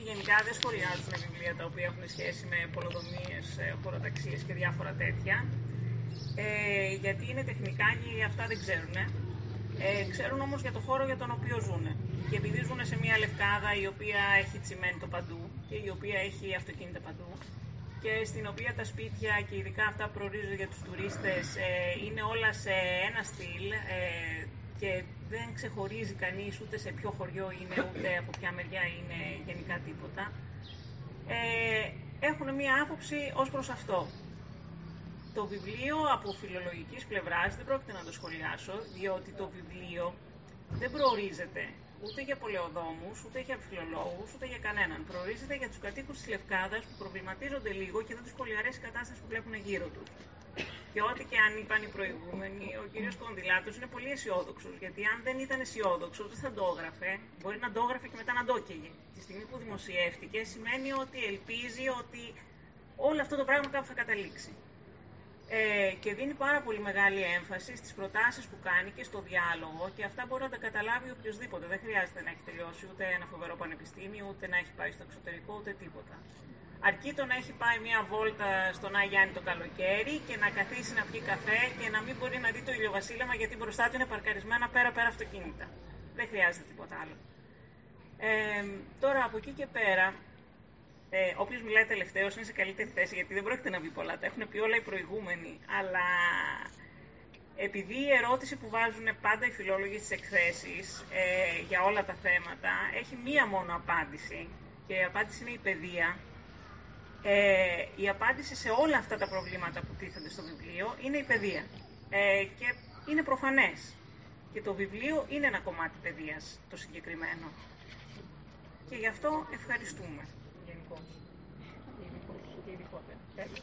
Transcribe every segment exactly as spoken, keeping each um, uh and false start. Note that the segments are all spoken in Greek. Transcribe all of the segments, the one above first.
γενικά δεν σχολιάζουν βιβλία τα οποία έχουν σχέση με πολεοδομίες, χωροταξίες και διάφορα τέτοια. Ε, γιατί είναι τεχνικά και αυτά δεν ξέρουν. Ε, ξέρουν όμως για το χώρο για τον οποίο ζουν. Και επειδή ζουν σε μια λευκάδα η οποία έχει τσιμέντο παντού και η οποία έχει αυτοκίνητα παντού και στην οποία τα σπίτια και ειδικά αυτά που προορίζονται για τους τουρίστες ε, είναι όλα σε ένα στυλ ε, και δεν ξεχωρίζει κανείς ούτε σε ποιο χωριό είναι ούτε από ποια μεριά είναι γενικά τίποτα, ε, έχουν μια άποψη ως προς αυτό. Το βιβλίο από φιλολογικής πλευράς δεν πρόκειται να το σχολιάσω, διότι το βιβλίο δεν προορίζεται ούτε για πολεοδόμους, ούτε για φιλολόγους, ούτε για κανέναν. Προορίζεται για τους κατοίκους της Λευκάδας που προβληματίζονται λίγο και δεν τους πολύ αρέσει η κατάσταση που βλέπουν γύρω τους. Και ό,τι και αν είπαν οι προηγούμενοι, ο κύριος Κονδυλάτος είναι πολύ αισιόδοξος. Γιατί αν δεν ήταν αισιόδοξος, δεν θα το έγραφε. Μπορεί να το έγραφε και μετά να το έκαιγε. Τη στιγμή που δημοσιεύτηκε, σημαίνει ότι ελπίζει ότι όλο αυτό το πράγμα κάπου θα καταλήξει. Ε, και δίνει πάρα πολύ μεγάλη έμφαση στις προτάσεις που κάνει και στο διάλογο και αυτά μπορεί να τα καταλάβει οποιοδήποτε. Δεν χρειάζεται να έχει τελειώσει ούτε ένα φοβερό πανεπιστήμιο, ούτε να έχει πάει στο εξωτερικό, ούτε τίποτα. Αρκεί το να έχει πάει μια βόλτα στον Άγιο Γιάννη το καλοκαίρι και να καθίσει να πιει καφέ και να μην μπορεί να δει το ηλιοβασίλεμα γιατί μπροστά του είναι παρκαρισμένα πέρα-πέρα αυτοκίνητα. Δεν χρειάζεται τίποτα άλλο. Ε, τώρα από εκεί και πέρα, Ε, όποιος μιλάει τελευταίος είναι σε καλύτερη θέση, γιατί δεν πρόκειται να πει πολλά, τα έχουν πει όλα οι προηγούμενοι. Αλλά επειδή η ερώτηση που βάζουν πάντα οι φιλόλογοι στις εκθέσεις ε, για όλα τα θέματα έχει μία μόνο απάντηση, και η απάντηση είναι η παιδεία. Ε, η απάντηση σε όλα αυτά τα προβλήματα που τίθενται στο βιβλίο είναι η παιδεία. Ε, και είναι προφανές. Και το βιβλίο είναι ένα κομμάτι παιδείας, το συγκεκριμένο. Και γι' αυτό ευχαριστούμε. Γενικώς. Και ειδικότερα.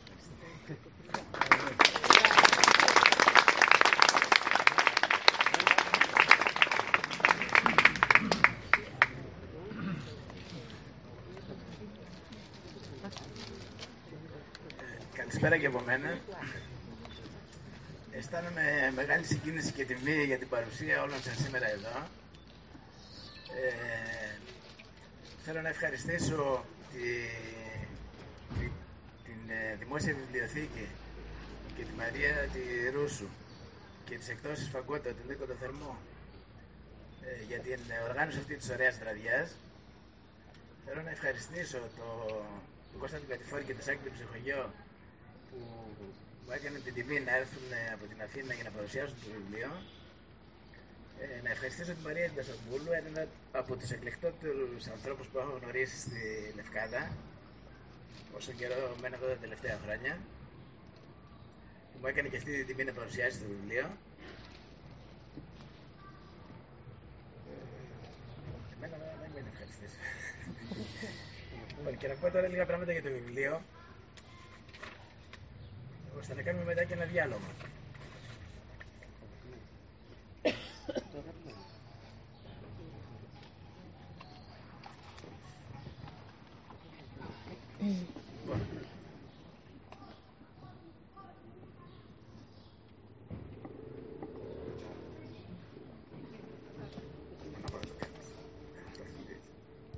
Καλησπέρα και από μένα. Αισθάνομαι μεγάλη συγκίνηση και τιμή για την παρουσία όλων σας σήμερα εδώ. Ε, θέλω να ευχαριστήσω τη, τη, την ε, Δημόσια Βιβλιοθήκη και τη Μαρία τη Ρούσου και τις εκδόσεις Φαγκότα, τον Νίκο το Θερμό, ε, για την οργάνωση αυτή της ωραίας βραδιάς. Θέλω να ευχαριστήσω τον το Κώστα του Κατηφόρη και το Σάκη του Ψυχογειό που μου έκανε την τιμή να έρθουν από την Αθήνα για να παρουσιάσουν το βιβλίο. Ε, να ευχαριστήσω την Μαρία Τασσαμπούλου, έναν από τους εκλεκτότερους ανθρώπους που έχω γνωρίσει στη Λευκάδα, όσο καιρό μένω εδώ τα τελευταία χρόνια, που μου έκανε και αυτή την τιμή να παρουσιάσει το βιβλίο. Εμένα δεν με ευχαριστήσω. Και να πω τώρα λίγα πράγματα για το βιβλίο, ώστε να κάνουμε μετά και ένα διάλογο.